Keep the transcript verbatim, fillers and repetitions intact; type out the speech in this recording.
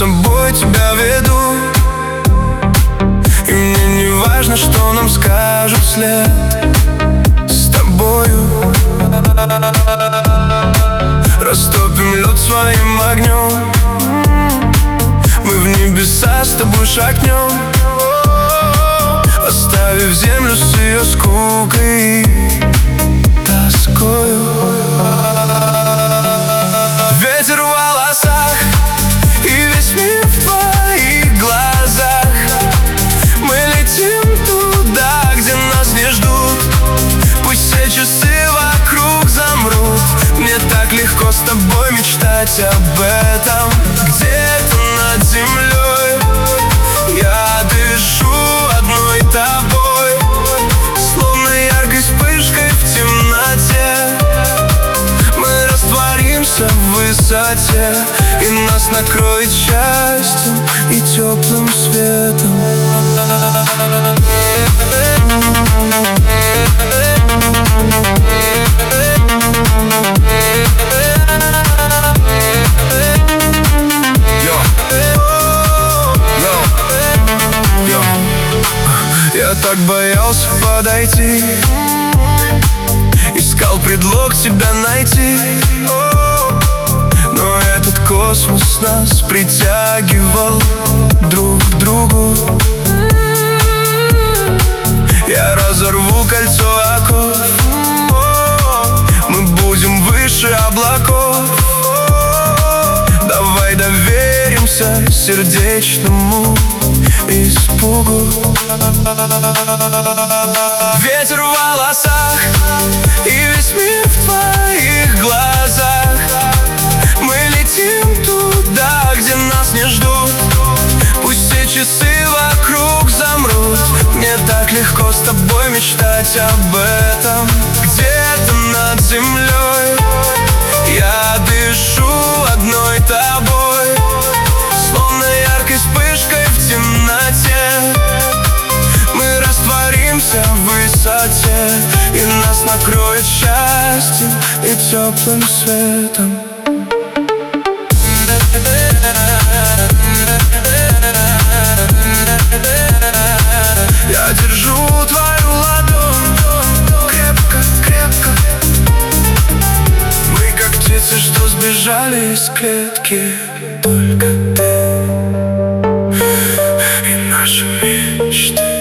собой тебя веду, и мне не важно, что нам скажут вслед. С тобою растопим лед своим огнем, мы в небеса с тобой шагнем, оставив землю с ее скукой и тоскою. Ветер в волосах и весь мир в твоих глазах. Мы летим туда, где нас не ждут. Пусть все часы вокруг замрут. Мне так легко с тобой мечтать об этом. Где-то над землей я дышу одной тобой, словно яркой вспышкой в темноте. Мы растворимся в высоте, и нас накроет счастьем и теплым светом. Я так боялся подойти, искал предлог тебя найти, но этот космос нас притягивал друг к другу. Я разорву кольцо оков, мы будем выше облаков. Давай доверимся сердечному испугу. Ветер в волосах и весь мир в твоих глазах. Мы летим туда, где нас не ждут. Пусть все часы вокруг замрут. Мне так легко с тобой мечтать об этом. Где-то над землей я дышу одной тобой, словно яркой вспышкой в темноте. Мы растворимся в высоте, и нас накроет счастьем и теплым светом. Я держу твою ладонь крепко, крепко. Мы как птицы, что сбежали из клетки. Только ты и наши мечты.